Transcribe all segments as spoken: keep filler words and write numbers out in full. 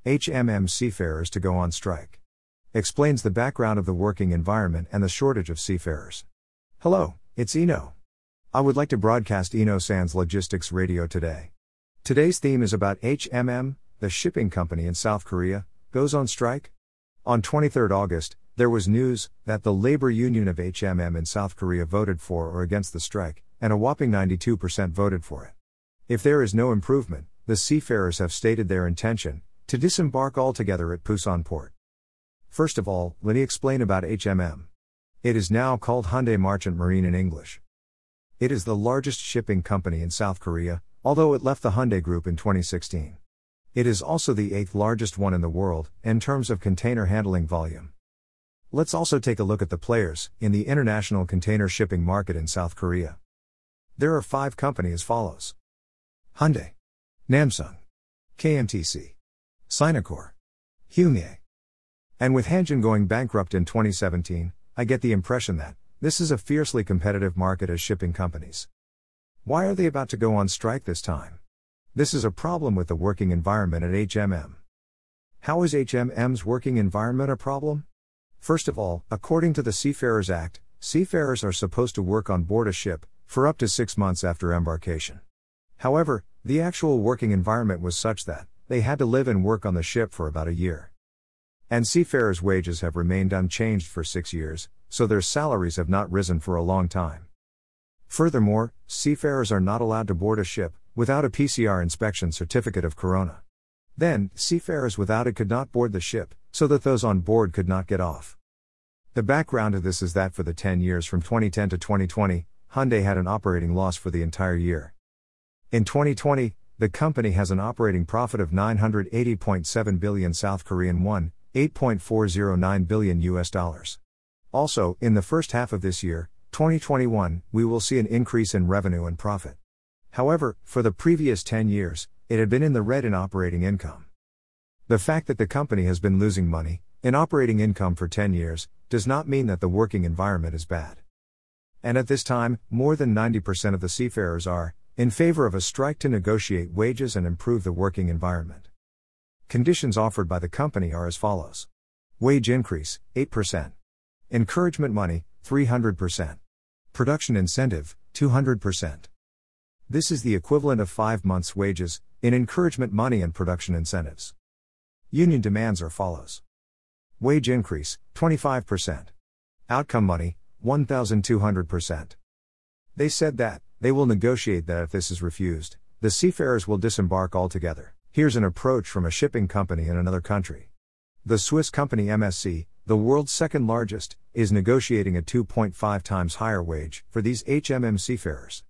H M M seafarers to go on strike. Explains the background of the working environment and the shortage of seafarers. Hello, it's Eno. I would like to broadcast Eno Sans Logistics Radio today. Today's theme is about H M M, the shipping company in South Korea, goes on strike. On twenty-third August, there was news that the labor union of H M M in South Korea voted for or against the strike, and a whopping ninety-two percent voted for it. If there is no improvement, the seafarers have stated their intention to disembark altogether at Pusan port. First of all, let me explain about H M M. It is now called Hyundai Merchant Marine in English. It is the largest shipping company in South Korea, although it left the Hyundai Group in twenty sixteen. It is also the eighth largest one in the world, in terms of container handling volume. Let's also take a look at the players in the international container shipping market in South Korea. There are five companies as follows: Hyundai, Namsung, K M T C, Sinokor, Humye. And with Hanjin going bankrupt in twenty seventeen, I get the impression that this is a fiercely competitive market as shipping companies. Why are they about to go on strike this time? This is a problem with the working environment at H M M. How is H M M's working environment a problem? First of all, according to the Seafarers Act, seafarers are supposed to work on board a ship for up to six months after embarkation. However, the actual working environment was such that they had to live and work on the ship for about a year. And seafarers' wages have remained unchanged for six years, so their salaries have not risen for a long time. Furthermore, seafarers are not allowed to board a ship without a P C R inspection certificate of corona. Then, seafarers without it could not board the ship, so that those on board could not get off. The background to this is that for the ten years from twenty ten to twenty twenty, Hyundai had an operating loss for the entire year. In twenty twenty, the company has an operating profit of nine hundred eighty point seven billion South Korean won, eight point four zero nine billion U S dollars. Also, in the first half of this year, twenty twenty-one, we will see an increase in revenue and profit. However, for the previous ten years, it had been in the red in operating income. The fact that the company has been losing money in operating income for ten years does not mean that the working environment is bad. And at this time, more than ninety percent of the seafarers are in favor of a strike to negotiate wages and improve the working environment. Conditions offered by the company are as follows: wage increase, eight percent. Encouragement money, three hundred percent. Production incentive, two hundred percent. This is the equivalent of five months' wages in encouragement money and production incentives. Union demands are follows: wage increase, twenty-five percent. Outcome money, one thousand two hundred percent. They said that they will negotiate that if this is refused, the seafarers will disembark altogether. Here's an approach from a shipping company in another country. The Swiss company M S C, the world's second largest, is negotiating a two point five times higher wage for these H M M seafarers.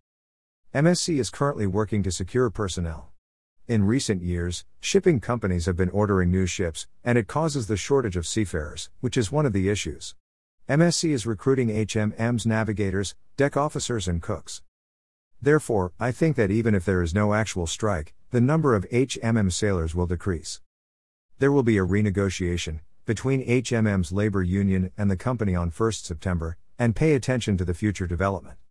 M S C is currently working to secure personnel. In recent years, shipping companies have been ordering new ships, and it causes the shortage of seafarers, which is one of the issues. M S C is recruiting H M M's navigators, deck officers and cooks. Therefore, I think that even if there is no actual strike, the number of H M M sailors will decrease. There will be a renegotiation between H M M's labor union and the company on first September, and pay attention to the future development.